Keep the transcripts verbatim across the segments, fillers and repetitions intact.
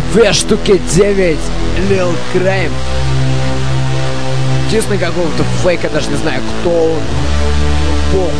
Две штуки девять, Lil Crime. Честно, какого-то фейка, даже не знаю, кто он. Похуй.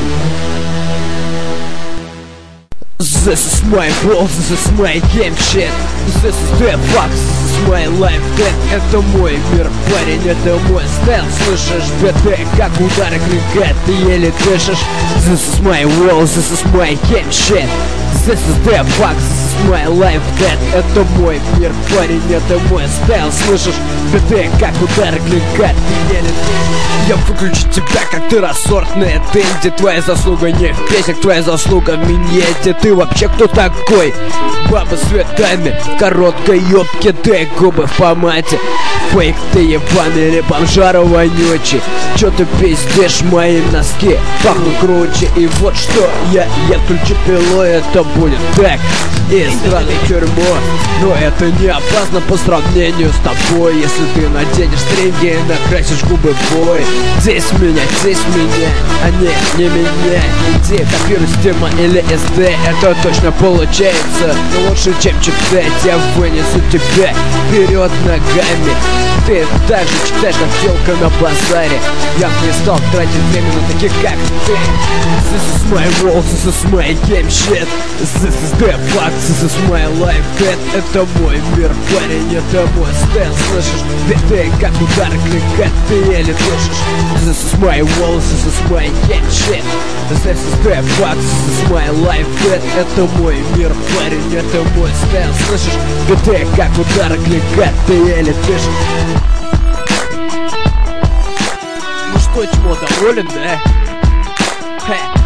This is my world, this is my game shit. This is the fuck, this is my life, dead. Это мой мир, парень, это мой стайл. Слышишь, биты, как удары клинка, ты еле дышишь. This is my world, this is my game shit. This is the fuck, this is my life, dead. Это мой мир, парень, это мой стайл. Слышишь, биты, как удары клинка, ты еле дышишь. Я выключу тебя, как ты рассортная Дэнди. Твоя заслуга не в песнях, твоя заслуга в миньете. Ты вообще кто такой? Баба с цветами в короткой юбке, ты губы в помаде. Фейк ты ебаный или бомжара вонючий. Чё ты пиздишь, мои носки пахнут круче. И вот что я, я включу пилу, это будет так. И сразу в тюрьму. Но это не опасно по сравнению с тобой. Если ты наденешь стринги и накрасишь губы в бой. Здесь меня, здесь меня, а не, не меня. Иди, копируй стима или эс дэ, это точно получается. Но лучше, чем читать, я вынесу тебя вперед ногами. Ты так же читаешь, как телка на базаре. Я бы не стал тратить время на таких, как ты. This is my world, this is my game shit. This is the fuck, this is my life, dead. Это мой мир, парень, это мой стайл. Слышишь, биты, как удар клика, ты еле дышишь. This is my world, this is my game shit. This is the fuck, this is my life, dead. Это мой мир, парень, это мой стайл. Слышишь, биты, как удар клика, ты еле дышишь. Ну что, чмо, доволен, да? Хе.